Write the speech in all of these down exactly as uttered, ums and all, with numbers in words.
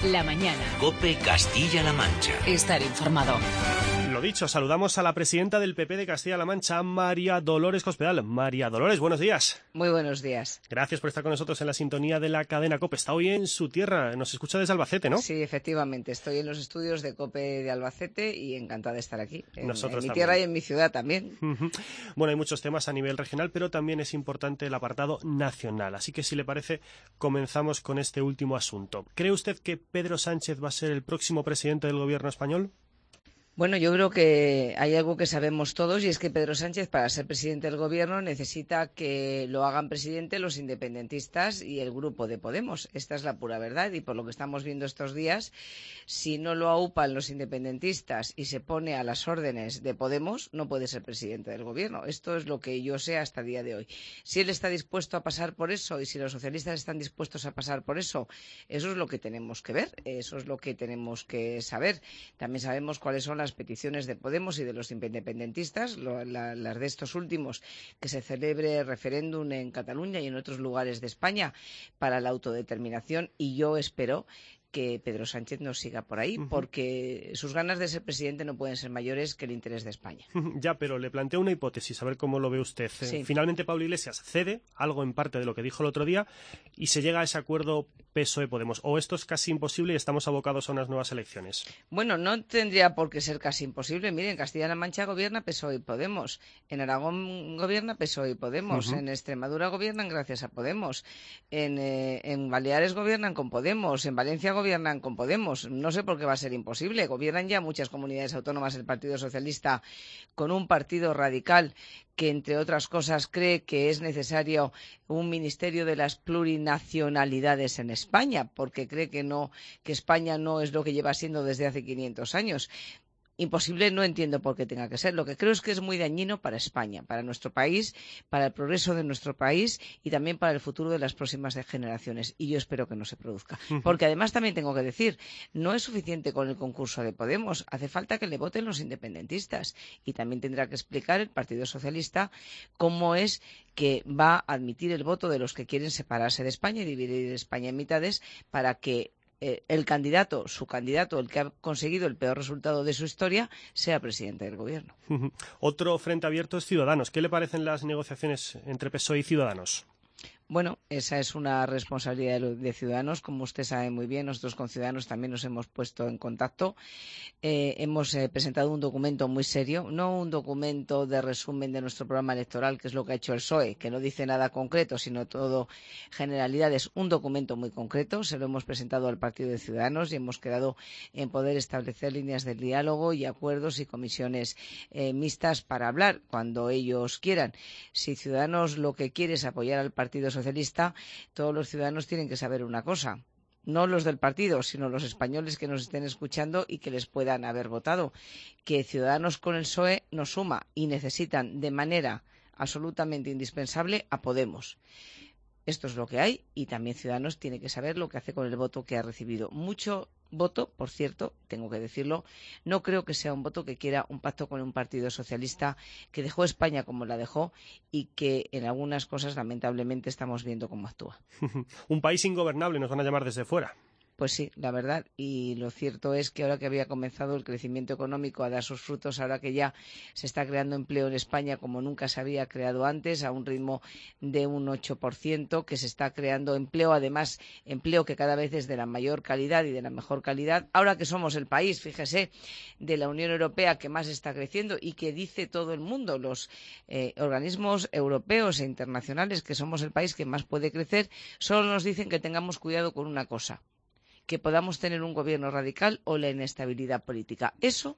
La mañana. COPE Castilla-La Mancha. Estar informado. Lo dicho, saludamos a la presidenta del P P de Castilla-La Mancha, María Dolores Cospedal. María Dolores, buenos días. Muy buenos días. Gracias por estar con nosotros en la sintonía de la cadena COPE. Está hoy en su tierra, nos escucha desde Albacete, ¿no? Sí, efectivamente. Estoy en los estudios de COPE de Albacete y encantada de estar aquí. En, Nosotros en mi también. tierra y en mi ciudad también. Uh-huh. Bueno, hay muchos temas a nivel regional, pero también es importante el apartado nacional. Así que, si le parece, comenzamos con este último asunto. ¿Cree usted que Pedro Sánchez va a ser el próximo presidente del gobierno español? Bueno, yo creo que hay algo que sabemos todos y es que Pedro Sánchez, para ser presidente del Gobierno, necesita que lo hagan presidente los independentistas y el grupo de Podemos. Esta es la pura verdad y por lo que estamos viendo estos días, si no lo aupan los independentistas y se pone a las órdenes de Podemos, no puede ser presidente del Gobierno. Esto es lo que yo sé hasta el día de hoy. Si él está dispuesto a pasar por eso y si los socialistas están dispuestos a pasar por eso, eso es lo que tenemos que ver, eso es lo que tenemos que saber. También sabemos cuáles son las peticiones de Podemos y de los independentistas, lo, la, las de estos últimos, que se celebre referéndum en Cataluña y en otros lugares de España para la autodeterminación, y yo espero que Pedro Sánchez no siga por ahí, uh-huh. porque sus ganas de ser presidente no pueden ser mayores que el interés de España. Ya, pero le planteo una hipótesis, a ver cómo lo ve usted. Sí. Finalmente, Pablo Iglesias cede algo en parte de lo que dijo el otro día y se llega a ese acuerdo P S O E-Podemos. ¿O esto es casi imposible y estamos abocados a unas nuevas elecciones? Bueno, no tendría por qué ser casi imposible. Miren, en Castilla-La Mancha gobierna P S O E y Podemos. En Aragón gobierna P S O E y Podemos. Uh-huh. En Extremadura gobiernan gracias a Podemos. En, eh, en Baleares gobiernan con Podemos. En Valencia gobiernan con Podemos. No sé por qué va a ser imposible. Gobiernan ya muchas comunidades autónomas el Partido Socialista con un partido radical que, entre otras cosas, cree que es necesario un ministerio de las plurinacionalidades en España, porque cree que no, que España no es lo que lleva siendo desde hace quinientos años. Imposible, no entiendo por qué tenga que ser. Lo que creo es que es muy dañino para España, para nuestro país, para el progreso de nuestro país y también para el futuro de las próximas generaciones. Y yo espero que no se produzca. Porque además también tengo que decir, no es suficiente con el concurso de Podemos, hace falta que le voten los independentistas. Y también tendrá que explicar el Partido Socialista cómo es que va a admitir el voto de los que quieren separarse de España y dividir España en mitades para que el candidato, su candidato, el que ha conseguido el peor resultado de su historia, sea presidente del gobierno. Otro frente abierto es Ciudadanos. ¿Qué le parecen las negociaciones entre P S O E y Ciudadanos? Bueno, esa es una responsabilidad de Ciudadanos. Como usted sabe muy bien, nosotros con Ciudadanos también nos hemos puesto en contacto. Eh, hemos eh, presentado un documento muy serio, no un documento de resumen de nuestro programa electoral, que es lo que ha hecho el P S O E, que no dice nada concreto, sino todo generalidades. Un documento muy concreto, se lo hemos presentado al Partido de Ciudadanos y hemos quedado en poder establecer líneas de diálogo y acuerdos y comisiones eh, mixtas para hablar cuando ellos quieran. Si Ciudadanos lo que quiere es apoyar al Partido Socialista, todos los ciudadanos tienen que saber una cosa. No los del partido, sino los españoles que nos estén escuchando y que les puedan haber votado. Que Ciudadanos con el P S O E nos suma y necesitan de manera absolutamente indispensable a Podemos. Esto es lo que hay y también Ciudadanos tiene que saber lo que hace con el voto que ha recibido. Mucho voto, por cierto, tengo que decirlo, no creo que sea un voto que quiera un pacto con un partido socialista que dejó España como la dejó y que en algunas cosas lamentablemente estamos viendo cómo actúa. Un país ingobernable, nos van a llamar desde fuera. Pues sí, la verdad, y lo cierto es que ahora que había comenzado el crecimiento económico a dar sus frutos, ahora que ya se está creando empleo en España como nunca se había creado antes, a un ritmo de un ocho por ciento, que se está creando empleo, además empleo que cada vez es de la mayor calidad y de la mejor calidad, ahora que somos el país, fíjese, de la Unión Europea que más está creciendo y que dice todo el mundo, los eh, organismos europeos e internacionales, que somos el país que más puede crecer, solo nos dicen que tengamos cuidado con una cosa: que podamos tener un gobierno radical o la inestabilidad política. Eso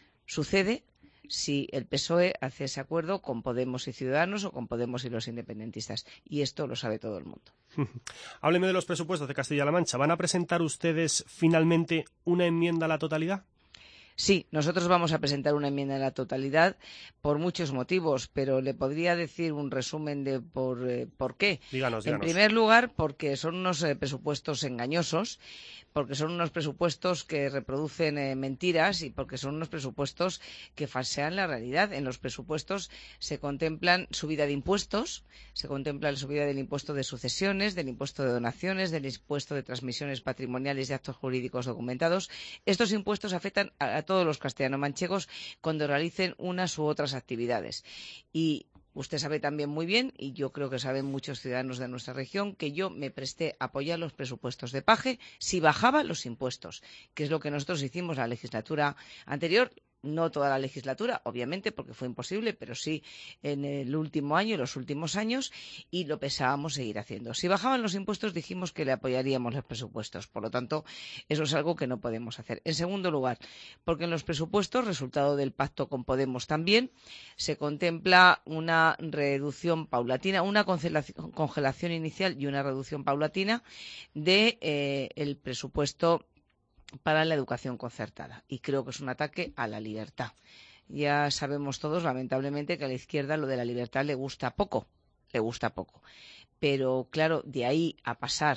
sucede si el P S O E hace ese acuerdo con Podemos y Ciudadanos o con Podemos y los independentistas. Y esto lo sabe todo el mundo. Hábleme de los presupuestos de Castilla-La Mancha. ¿Van a presentar ustedes finalmente una enmienda a la totalidad? Sí, nosotros vamos a presentar una enmienda a la totalidad por muchos motivos, pero le podría decir un resumen de por, eh, por qué. Díganos, En díganos. primer lugar, porque son unos eh, presupuestos engañosos, porque son unos presupuestos que reproducen eh, mentiras y porque son unos presupuestos que falsean la realidad. En los presupuestos se contemplan subida de impuestos, se contempla la subida del impuesto de sucesiones, del impuesto de donaciones, del impuesto de transmisiones patrimoniales y actos jurídicos documentados. Estos impuestos afectan a, a todos los castellano-manchegos cuando realicen unas u otras actividades. Y usted sabe también muy bien, y yo creo que saben muchos ciudadanos de nuestra región, que yo me presté a apoyar los presupuestos de Paje si bajaba los impuestos, que es lo que nosotros hicimos la legislatura anterior. No toda la legislatura, obviamente, porque fue imposible, pero sí en el último año, en los últimos años, y lo pensábamos seguir haciendo. Si bajaban los impuestos, dijimos que le apoyaríamos los presupuestos. Por lo tanto, eso es algo que no podemos hacer. En segundo lugar, porque en los presupuestos, resultado del pacto con Podemos también, se contempla una reducción paulatina, una congelación inicial y una reducción paulatina del de, eh, presupuesto para la educación concertada. Y creo que es un ataque a la libertad. Ya sabemos todos, lamentablemente, que a la izquierda lo de la libertad le gusta poco, le gusta poco. Pero, claro, de ahí a pasar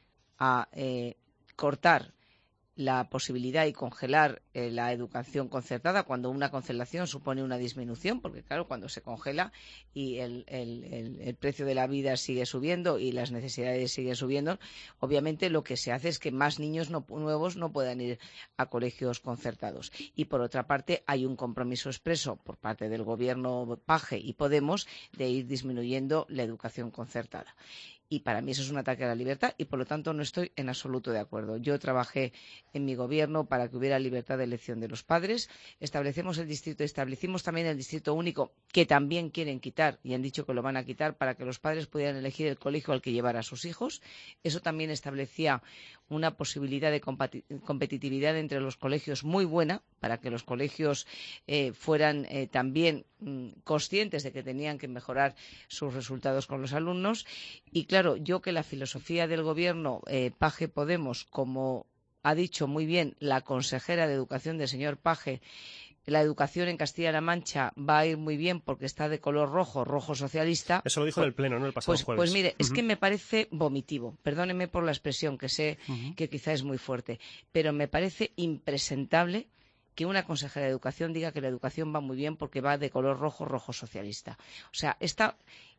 a eh, cortar la posibilidad y congelar eh, la educación concertada cuando una congelación supone una disminución, porque claro, cuando se congela y el, el, el, el precio de la vida sigue subiendo y las necesidades siguen subiendo, obviamente lo que se hace es que más niños no, nuevos no puedan ir a colegios concertados. Y por otra parte hay un compromiso expreso por parte del gobierno Paje y Podemos de ir disminuyendo la educación concertada. Y para mí eso es un ataque a la libertad y, por lo tanto, no estoy en absoluto de acuerdo. Yo trabajé en mi gobierno para que hubiera libertad de elección de los padres. Establecemos el distrito, establecimos también el distrito único, que también quieren quitar y han dicho que lo van a quitar para que los padres pudieran elegir el colegio al que llevar a sus hijos. Eso también establecía una posibilidad de competitividad entre los colegios muy buena, para que los colegios eh, fueran eh, también mmm, conscientes de que tenían que mejorar sus resultados con los alumnos. Y claro, yo que la filosofía del gobierno eh, Paje Podemos, como ha dicho muy bien la consejera de Educación del señor Paje, la educación en Castilla-La Mancha va a ir muy bien porque está de color rojo, rojo socialista. Eso lo dijo pues, en el Pleno, ¿no? El pasado pues, jueves. Pues mire, uh-huh. es que me parece vomitivo. Perdóneme por la expresión, que sé uh-huh. que quizá es muy fuerte, pero me parece impresentable que una consejera de Educación diga que la educación va muy bien porque va de color rojo, rojo socialista. O sea, esta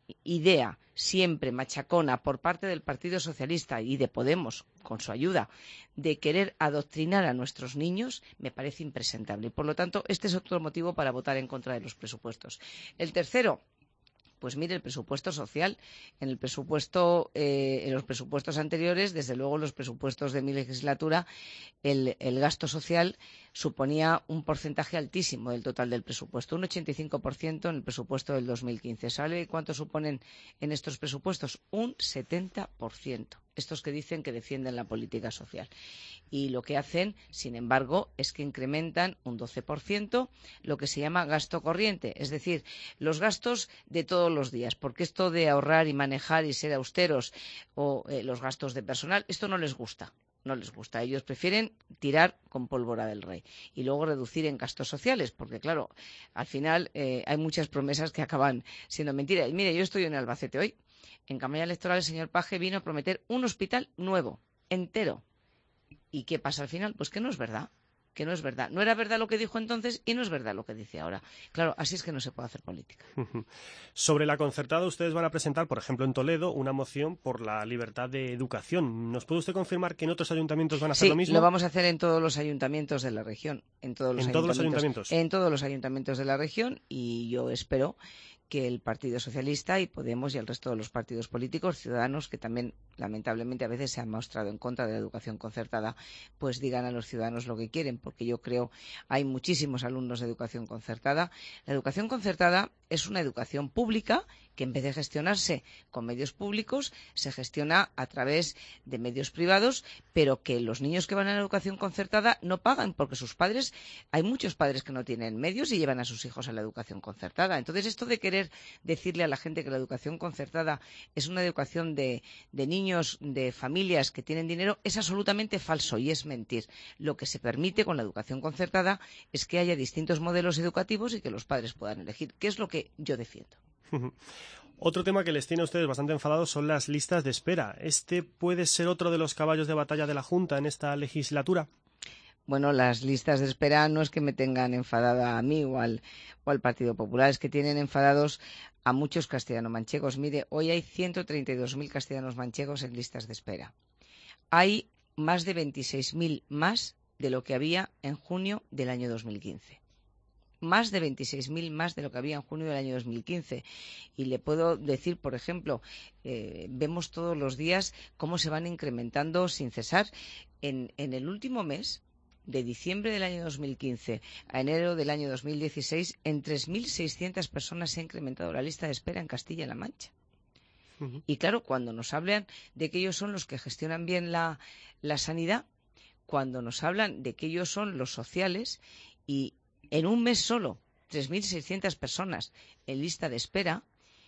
idea siempre machacona por parte del Partido Socialista y de Podemos, con su ayuda, de querer adoctrinar a nuestros niños, me parece impresentable. Y, por lo tanto, este es otro motivo para votar en contra de los presupuestos. El tercero, pues mire, el presupuesto social. En el presupuesto, eh, en los presupuestos anteriores, desde luego los presupuestos de mi legislatura, el, el gasto social suponía un porcentaje altísimo del total del presupuesto, un ochenta y cinco por ciento en el presupuesto del dos mil quince. ¿Sabe cuánto suponen en estos presupuestos? Un setenta por ciento. Estos que dicen que defienden la política social. Y lo que hacen, sin embargo, es que incrementan un doce por ciento lo que se llama gasto corriente, es decir, los gastos de todos los días, porque esto de ahorrar y manejar y ser austeros o eh, los gastos de personal, esto no les gusta. No les gusta. Ellos prefieren tirar con pólvora del rey y luego reducir en gastos sociales, porque, claro, al final eh, hay muchas promesas que acaban siendo mentiras. Y mire, yo estoy en Albacete hoy. En campaña electoral el señor Paje vino a prometer un hospital nuevo, entero. ¿Y qué pasa al final? Pues que no es verdad. que no es verdad. No era verdad lo que dijo entonces y no es verdad lo que dice ahora. Claro, así es que no se puede hacer política. Sobre la concertada, ustedes van a presentar, por ejemplo, en Toledo, una moción por la libertad de educación. ¿Nos puede usted confirmar que en otros ayuntamientos van a hacer sí, lo mismo? Sí, lo vamos a hacer en todos los ayuntamientos de la región. En todos los ¿En todos los ayuntamientos? En todos los ayuntamientos de la región, y yo espero que el Partido Socialista y Podemos y el resto de los partidos políticos, ciudadanos, que también lamentablemente a veces se han mostrado en contra de la educación concertada, pues digan a los ciudadanos lo que quieren, porque yo creo hay muchísimos alumnos de educación concertada. La educación concertada es una educación pública que en vez de gestionarse con medios públicos, se gestiona a través de medios privados, pero que los niños que van a la educación concertada no pagan, porque sus padres, hay muchos padres que no tienen medios y llevan a sus hijos a la educación concertada. Entonces, esto de querer querer decirle a la gente que la educación concertada es una educación de, de niños, de familias que tienen dinero, es absolutamente falso y es mentir. Lo que se permite con la educación concertada es que haya distintos modelos educativos y que los padres puedan elegir, que es lo que yo defiendo. Otro tema que les tiene a ustedes bastante enfadados son las listas de espera. ¿Este puede ser otro de los caballos de batalla de la Junta en esta legislatura? Bueno, las listas de espera no es que me tengan enfadada a mí o al, o al Partido Popular, es que tienen enfadados a muchos castellano-manchegos. Mire, hoy hay ciento treinta y dos mil castellanos manchegos en listas de espera. Hay más de veintiséis mil más de lo que había en junio del año dos mil quince. Más de veintiséis mil más de lo que había en junio del año dos mil quince. Y le puedo decir, por ejemplo, eh, vemos todos los días cómo se van incrementando sin cesar. En, en el último mes, de diciembre del año dos mil quince a enero del año dos mil dieciséis, en tres mil seiscientas personas se ha incrementado la lista de espera en Castilla-La Mancha. Uh-huh. Y claro, cuando nos hablan de que ellos son los que gestionan bien la, la sanidad, cuando nos hablan de que ellos son los sociales y en un mes solo, tres mil seiscientas personas en lista de espera,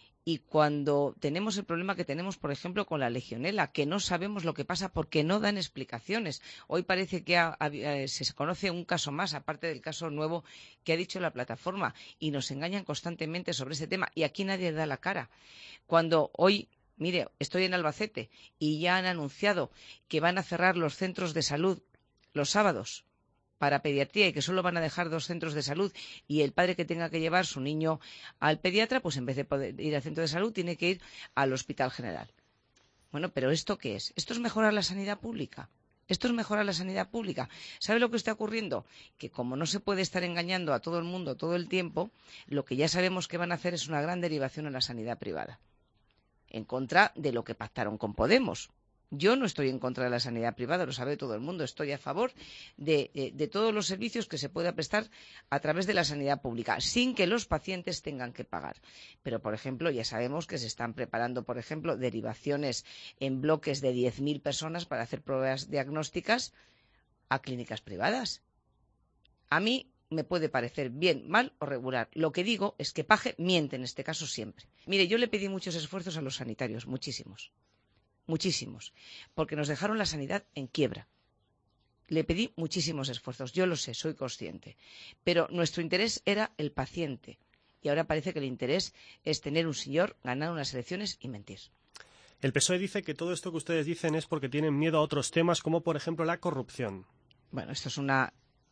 y cuando tenemos el problema que tenemos, por ejemplo, con la legionela, que no sabemos lo que pasa porque no dan explicaciones. Hoy parece que ha, ha, se conoce un caso más, aparte del caso nuevo que ha dicho la plataforma, y nos engañan constantemente sobre ese tema, y aquí nadie da la cara. Cuando hoy, mire, estoy en Albacete y ya han anunciado que van a cerrar los centros de salud los sábados para pediatría y que solo van a dejar dos centros de salud y el padre que tenga que llevar su niño al pediatra, pues en vez de poder ir al centro de salud tiene que ir al hospital general. Bueno, pero ¿esto qué es? ¿Esto es mejorar la sanidad pública? ¿Esto es mejorar la sanidad pública? ¿Sabe lo que está ocurriendo? Que como no se puede estar engañando a todo el mundo todo el tiempo, lo que ya sabemos que van a hacer es una gran derivación en la sanidad privada, en contra de lo que pactaron con Podemos. Yo no estoy en contra de la sanidad privada, lo sabe todo el mundo. Estoy a favor de, de, de todos los servicios que se pueda prestar a través de la sanidad pública, sin que los pacientes tengan que pagar. Pero, por ejemplo, ya sabemos que se están preparando, por ejemplo, derivaciones en bloques de diez mil personas para hacer pruebas diagnósticas a clínicas privadas. A mí me puede parecer bien, mal o regular. Lo que digo es que Paje miente en este caso siempre. Mire, yo le pedí muchos esfuerzos a los sanitarios, muchísimos. Muchísimos, porque nos dejaron la sanidad en quiebra. Le pedí muchísimos esfuerzos, yo lo sé, soy consciente. Pero nuestro interés era el paciente. Y ahora parece que el interés es tener un señor, ganar unas elecciones y mentir. El P S O E dice que todo esto que ustedes dicen es porque tienen miedo a otros temas, como por ejemplo la corrupción. Bueno, esto es una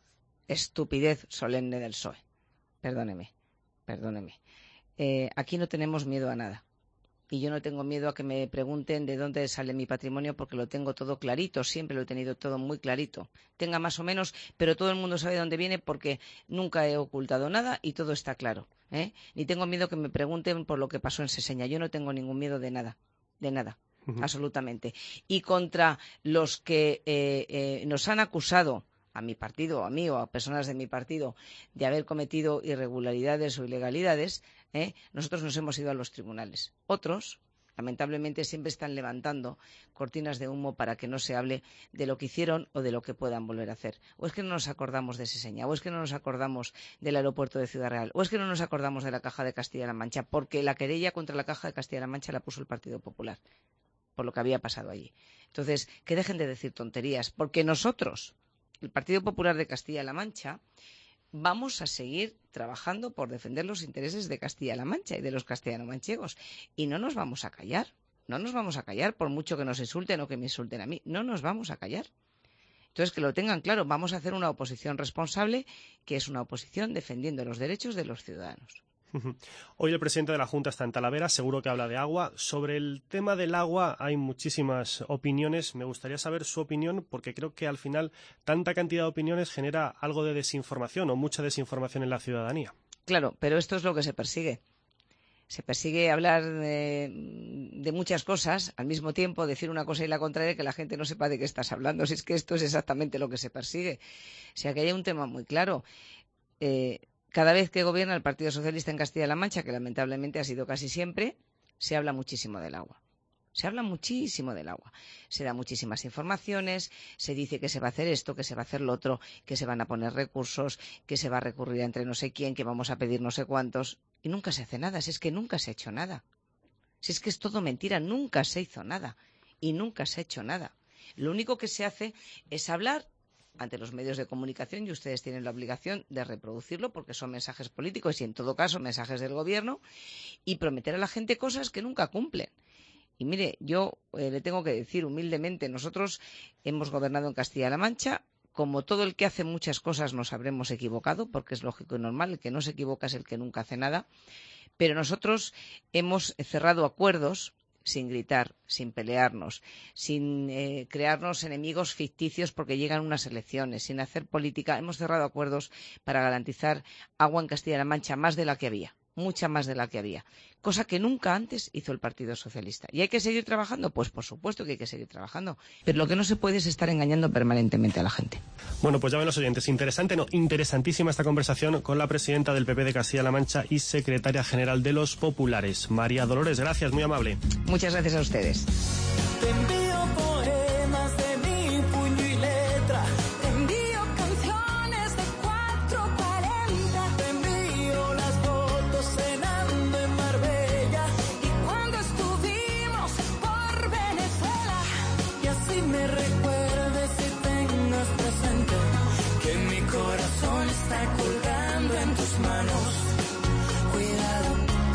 estupidez solemne del P S O E. Perdóneme, perdóneme. Eh, aquí no tenemos miedo a nada. Y yo no tengo miedo a que me pregunten de dónde sale mi patrimonio porque lo tengo todo clarito, siempre lo he tenido todo muy clarito. Tenga más o menos, pero todo el mundo sabe de dónde viene porque nunca he ocultado nada y todo está claro, ¿eh? Ni tengo miedo que me pregunten por lo que pasó en Seseña. Yo no tengo ningún miedo de nada, de nada, uh-huh. Absolutamente. Y contra los que eh, eh, nos han acusado, a mi partido, a mí o a personas de mi partido, de haber cometido irregularidades o ilegalidades, ¿eh? Nosotros nos hemos ido a los tribunales. Otros, lamentablemente, siempre están levantando cortinas de humo para que no se hable de lo que hicieron o de lo que puedan volver a hacer. O es que no nos acordamos de Seseña, o es que no nos acordamos del aeropuerto de Ciudad Real, o es que no nos acordamos de la Caja de Castilla-La Mancha, porque la querella contra la Caja de Castilla-La Mancha la puso el Partido Popular, por lo que había pasado allí. Entonces, que dejen de decir tonterías, porque nosotros, el Partido Popular de Castilla-La Mancha, vamos a seguir trabajando por defender los intereses de Castilla-La Mancha y de los castellano-manchegos. Y no nos vamos a callar, no nos vamos a callar por mucho que nos insulten o que me insulten a mí. No nos vamos a callar. Entonces, que lo tengan claro, vamos a hacer una oposición responsable, que es una oposición defendiendo los derechos de los ciudadanos. Hoy el presidente de la Junta está en Talavera, seguro que habla de agua. Sobre el tema del agua hay muchísimas opiniones. Me gustaría saber su opinión porque creo que al final tanta cantidad de opiniones genera algo de desinformación o mucha desinformación en la ciudadanía. Claro, pero esto es lo que se persigue. Se persigue hablar de, de muchas cosas al mismo tiempo, decir una cosa y la contraria, que la gente no sepa de qué estás hablando. Si es que esto es exactamente lo que se persigue. O sea, que hay un tema muy claro. Eh, Cada vez que gobierna el Partido Socialista en Castilla-La Mancha, que lamentablemente ha sido casi siempre, se habla muchísimo del agua. Se habla muchísimo del agua. Se dan muchísimas informaciones, se dice que se va a hacer esto, que se va a hacer lo otro, que se van a poner recursos, que se va a recurrir entre no sé quién, que vamos a pedir no sé cuántos. y nunca se hace nada. Si es que nunca se ha hecho nada. Si es que es todo mentira, nunca se hizo nada y nunca se ha hecho nada. Lo único que se hace es hablar ante los medios de comunicación, y ustedes tienen la obligación de reproducirlo porque son mensajes políticos y, en todo caso, mensajes del gobierno, y prometer a la gente cosas que nunca cumplen. Y mire, yo eh, le tengo que decir humildemente, nosotros hemos gobernado en Castilla-La Mancha. Como todo el que hace muchas cosas nos habremos equivocado, porque es lógico y normal, el que no se equivoca es el que nunca hace nada, pero nosotros hemos cerrado acuerdos sin gritar, sin pelearnos, sin eh, crearnos enemigos ficticios porque llegan unas elecciones, sin hacer política. Hemos cerrado acuerdos para garantizar agua en Castilla-La Mancha, más de la que había, mucha más de la que había, cosa que nunca antes hizo el Partido Socialista. ¿Y hay que seguir trabajando? Pues por supuesto que hay que seguir trabajando, pero lo que no se puede es estar engañando permanentemente a la gente. Bueno, pues ya ven los oyentes, interesante, no, interesantísima esta conversación con la presidenta del P P de Castilla-La Mancha y secretaria general de los Populares, María Dolores. Gracias, muy amable. Muchas gracias a ustedes. Te envío poemas de mi puño y letra. Te envío canciones de cuatro cuarenta. Te envío las fotos cenando en Marbella. Y cuando estuvimos por Venezuela. Y así me recuerdes y tengas presente que mi corazón está colgando en tus manos. Cuidado,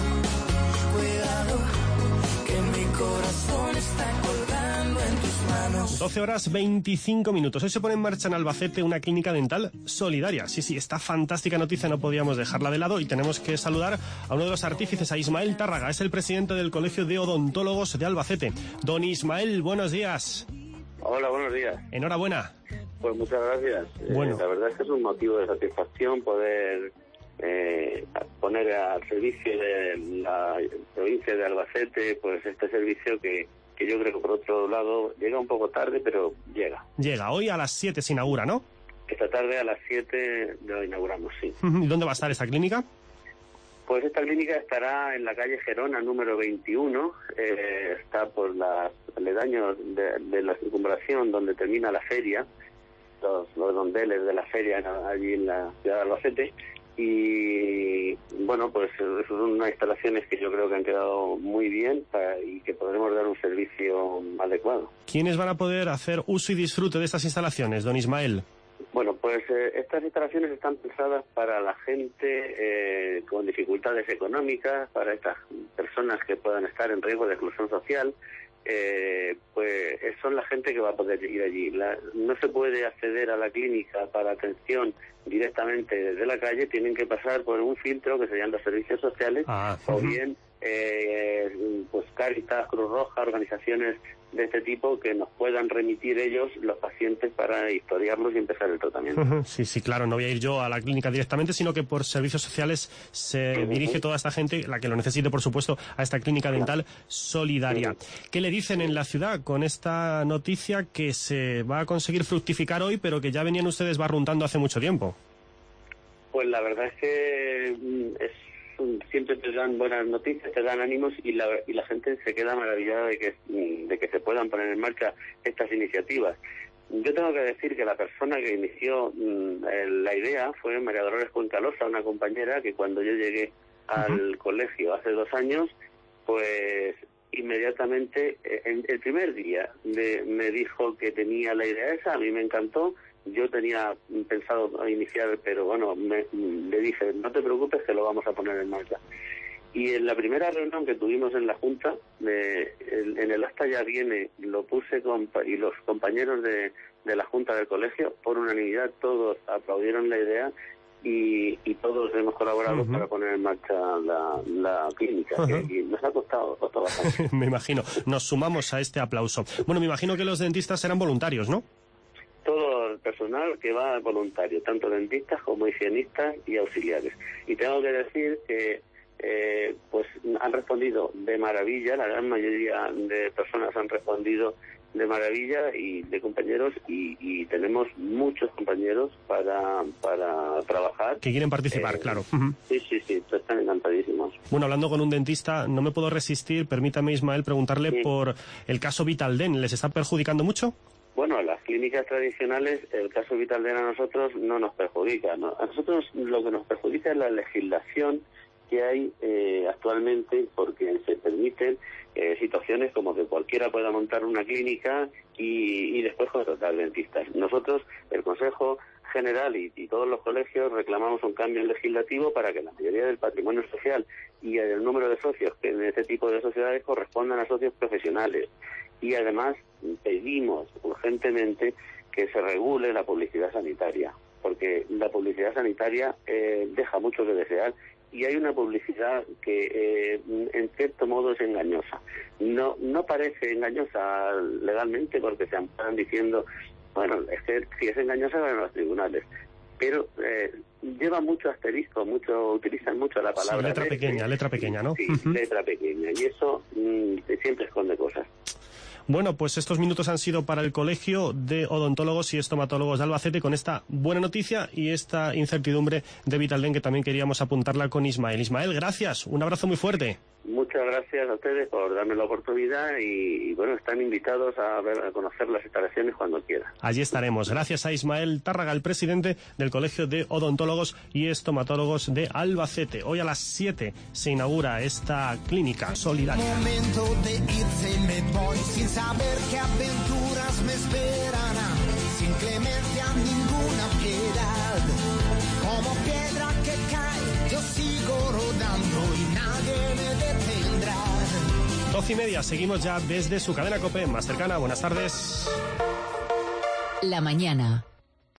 cuidado, que mi corazón está colgando en tus manos. doce horas veinticinco minutos. Hoy se pone en marcha en Albacete una clínica dental solidaria. Sí, sí, esta fantástica noticia no podíamos dejarla de lado y tenemos que saludar a uno de los artífices, a Ismael Tárraga. Es el presidente del Colegio de Odontólogos de Albacete. Don Ismael, buenos días. Hola, buenos días. Enhorabuena. Pues muchas gracias. Bueno. Eh, la verdad es que es un motivo de satisfacción poder eh, poner al servicio de la provincia de Albacete pues este servicio que, que yo creo que por otro lado llega un poco tarde, pero llega. Llega, hoy a las siete se inaugura, ¿no? Esta tarde a las siete lo inauguramos, sí. ¿Y dónde va a estar esta clínica? Pues esta clínica estará en la calle Gerona número veintiuno, eh, está por los aledaños de, de la circunvalación donde termina la feria, los, los rondeles de la feria allí en la ciudad de Albacete, y bueno, pues son unas instalaciones que yo creo que han quedado muy bien para, y que podremos dar un servicio adecuado. ¿Quiénes van a poder hacer uso y disfrute de estas instalaciones, don Ismael? Bueno, pues eh, estas instalaciones están pensadas para la gente eh, con dificultades económicas, para estas personas que puedan estar en riesgo de exclusión social, eh, pues son la gente que va a poder ir allí. La, no se puede acceder a la clínica para atención directamente desde la calle, tienen que pasar por un filtro que serían los servicios sociales, ah, o uh-huh. bien eh, pues Cáritas, Cruz Roja, organizaciones de este tipo que nos puedan remitir ellos los pacientes para historiarlos y empezar el tratamiento. Uh-huh. Sí, sí, claro, no voy a ir yo a la clínica directamente, sino que por servicios sociales se uh-huh. dirige toda esta gente, la que lo necesite, por supuesto, a esta clínica dental solidaria. Uh-huh. ¿Qué le dicen en la ciudad con esta noticia que se va a conseguir fructificar hoy, pero que ya venían ustedes barruntando hace mucho tiempo? Pues la verdad es que es siempre te dan buenas noticias, te dan ánimos y la, y la gente se queda maravillada de que, de que se puedan poner en marcha estas iniciativas. Yo tengo que decir que la persona que inició mmm, la idea fue María Dolores Cuencalosa, una compañera que cuando yo llegué al uh-huh. colegio hace dos años, pues inmediatamente, en, el primer día de, me dijo que tenía la idea esa, a mí me encantó. Yo tenía pensado iniciar, pero bueno, me, le dije, no te preocupes que lo vamos a poner en marcha. Y en la primera reunión que tuvimos en la Junta, de, el, en el acta ya viene, lo puse con, y los compañeros de, de la Junta del colegio, por unanimidad, todos aplaudieron la idea y, y todos hemos colaborado uh-huh. para poner en marcha la, la clínica, uh-huh. que y nos ha costado, costado bastante. Me imagino, nos sumamos a este aplauso. Bueno, me imagino que los dentistas serán voluntarios, ¿no? Todo el personal que va voluntario, tanto dentistas como higienistas y auxiliares. Y tengo que decir que eh, pues han respondido de maravilla, la gran mayoría de personas han respondido de maravilla y de compañeros y, y tenemos muchos compañeros para, para trabajar. Que quieren participar, eh, claro. Uh-huh. Sí, sí, sí, están encantadísimos. Bueno, hablando con un dentista, no me puedo resistir, permítame Ismael preguntarle sí. por el caso Vitaldent, ¿les está perjudicando mucho? Bueno, a las clínicas tradicionales el caso Vitaldent a nosotros no nos perjudica, ¿no? A nosotros lo que nos perjudica es la legislación que hay eh, actualmente, porque se permiten eh, situaciones como que cualquiera pueda montar una clínica y, y después contratar dentistas. Nosotros, el Consejo General y, y todos los colegios reclamamos un cambio legislativo para que la mayoría del patrimonio social y el número de socios que en este tipo de sociedades correspondan a socios profesionales. Y además pedimos urgentemente que se regule la publicidad sanitaria, porque la publicidad sanitaria eh, deja mucho que desear y hay una publicidad que eh, en cierto modo es engañosa. No no parece engañosa legalmente porque se amparan diciendo, bueno, es que si es engañosa van a los tribunales, pero eh, lleva mucho asterisco, mucho utilizan mucho la palabra. Sí, letra leche, pequeña, letra pequeña, ¿no? Sí, Uh-huh. letra pequeña, y eso mmm, siempre esconde cosas. Bueno, pues estos minutos han sido para el Colegio de Odontólogos y Estomatólogos de Albacete con esta buena noticia y esta incertidumbre de Vitaldent que también queríamos apuntarla con Ismael. Ismael, gracias, un abrazo muy fuerte. Muchas gracias a ustedes por darme la oportunidad y, y bueno, están invitados a ver, a conocer las instalaciones cuando quieran. Allí estaremos. Gracias a Ismael Tárraga, el presidente del Colegio de Odontólogos y Estomatólogos de Albacete. Hoy a las siete se inaugura esta clínica solidaria. Momento de irse me voy sin saber qué aventuras me esperarán, sin clemencia ninguna piedad. Como piedra que cae, yo sigo rodando y nadie me detendrá. Doce y media, seguimos ya desde su cadena COPE más cercana. Buenas tardes. La mañana.